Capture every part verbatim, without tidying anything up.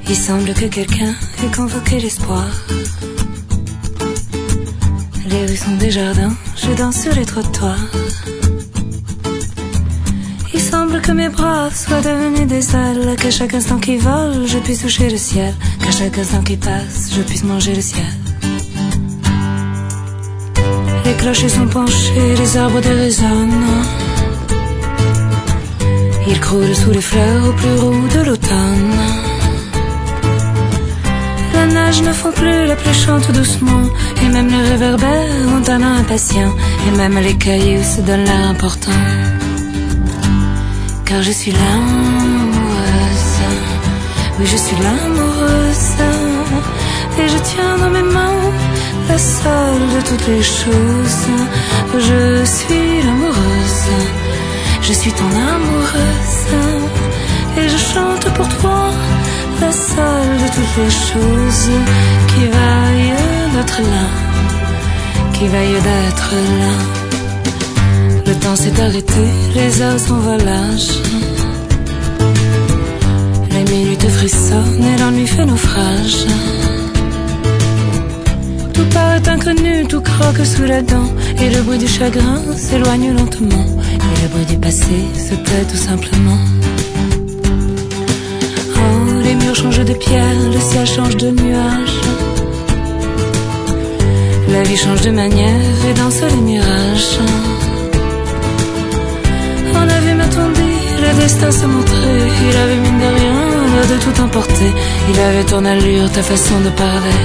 Il semble que quelqu'un ait convoqué l'espoir. Les rues sont des jardins, je danse sur les trottoirs. Il semble que mes bras soient devenus des ailes, qu'à chaque instant qui vole, je puisse toucher le ciel, qu'à chaque instant qui passe, je puisse manger le ciel. Les clochers sont penchés, les arbres déraisonnent. Ils croulent sous les fleurs au plus roux de l'automne. La nage ne fond plus, la pluie chante doucement, et même les réverbères ont un an impatient, et même les cailloux se donnent l'air important. Car je suis l'amoureuse, oui je suis l'amoureuse, et je tiens dans mes mains la seule de toutes les choses. Je suis l'amoureuse, je suis ton amoureuse, et je chante pour toi la seule de toutes les choses qui vaille d'être là, qui vaille d'être là. Le temps s'est arrêté, les heures s'envolagent, les minutes frissonnent et l'ennui fait naufrage. Tout paraît inconnu, tout croque sous la dent, et le bruit du chagrin s'éloigne lentement, et le bruit du passé se tait tout simplement. Oh, les murs changent de pierre, le ciel change de nuage, la vie change de manière et danse les mirages. On a vu m'attendre, le destin se montrer, il avait mine de rien l'air de tout emporter, il avait ton allure, ta façon de parler.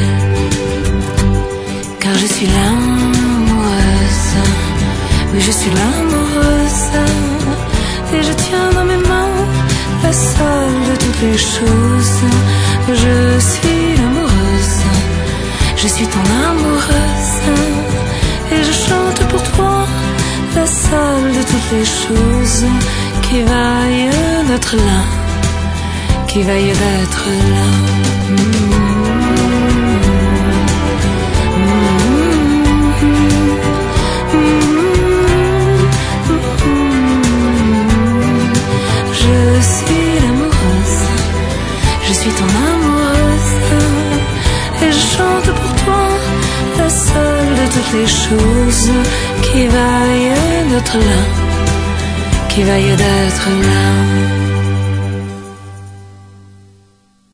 Car je suis l'amoureuse, oui je suis l'amoureuse, et je tiens dans mes mains la seule de toutes les choses. Je suis l'amoureuse, je suis ton amoureuse, et je chante pour toi la seule de toutes les choses qui vaille d'être là, qui vaille d'être là. Mmh. Je suis ton amoureuse, et je chante pour toi la seule de toutes les choses qui vaille d'être là, qui vaille d'être là.